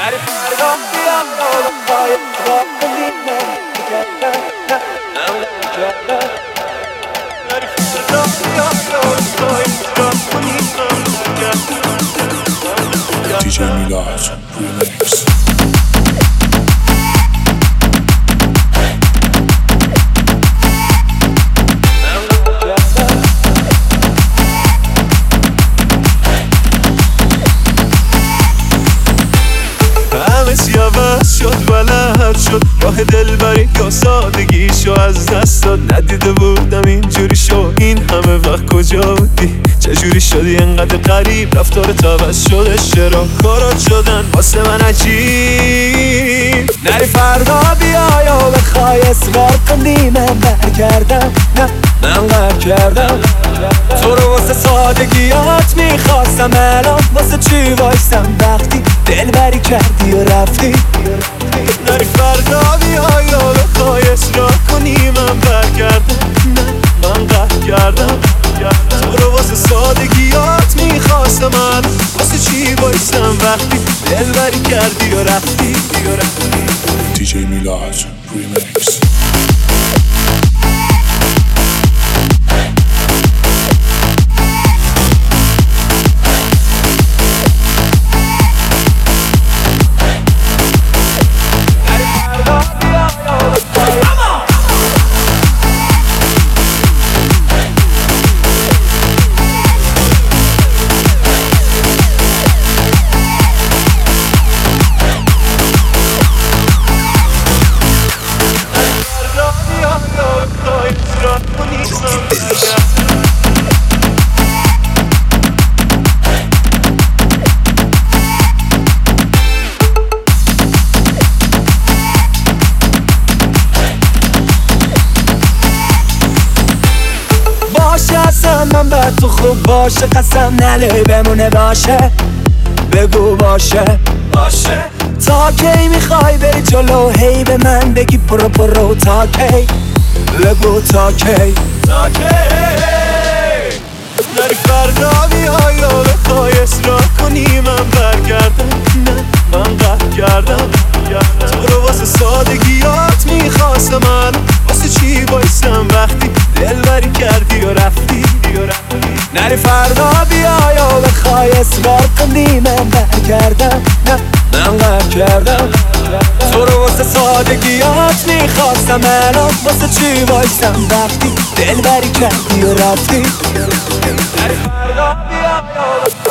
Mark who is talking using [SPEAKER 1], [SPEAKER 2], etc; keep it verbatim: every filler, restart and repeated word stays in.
[SPEAKER 1] دی جی میلاد ریمیکس.
[SPEAKER 2] همه چی عوض شد ولد شد، راه دلبری یا سادگیشو از دست داد. ندیده بودم اینجوری شو، این همه وقت کجا بودی؟ چجوری شدی انقدر غریب؟ رفتارت عوض شده، چرا کارات شدن واسه من عجیب؟
[SPEAKER 3] نری فردا بیا یا بخوای اصرار کنی من برگردم، نه من قهر کردم تو رو واسه سادگیات میخواستم، الان واسه چی وایستم وقتی دلبری کردی و رفتی؟
[SPEAKER 2] نری فردا بیا یا بخوای اصرار کنی من برگردم، نه من قهر کردم تو رو واسه سادگیات میخواستم، الان واسه چی وایستم وقتی دلبری کردی و رفتی؟
[SPEAKER 1] دی جی میلاد ریمیکس.
[SPEAKER 3] باشه اصلا من بر تو خوب باشه، قسم نله بمونه باشه، بگو باشه باشه. تا کی میخوای بری جلو هی به من بگی برو برو؟ تا کی؟ بگو تا کی؟
[SPEAKER 2] تا کی؟ نری فردا بیا یا بخوای اصرار کنی من برگردم، نه من قهر کردم تو رو واسه سادگیات میخواستم، من واسه چی وایستم وقتی دلبری کردی و رفتی؟
[SPEAKER 3] نری فردا بیا یا بخوای اصرار کنی من برگردم، نه من قهر کردم تو رو واسه سادگیات میخواستم، الان واسه چی وایستم وقتی دلبری کردی و رفتی؟ نری فردا بیا یا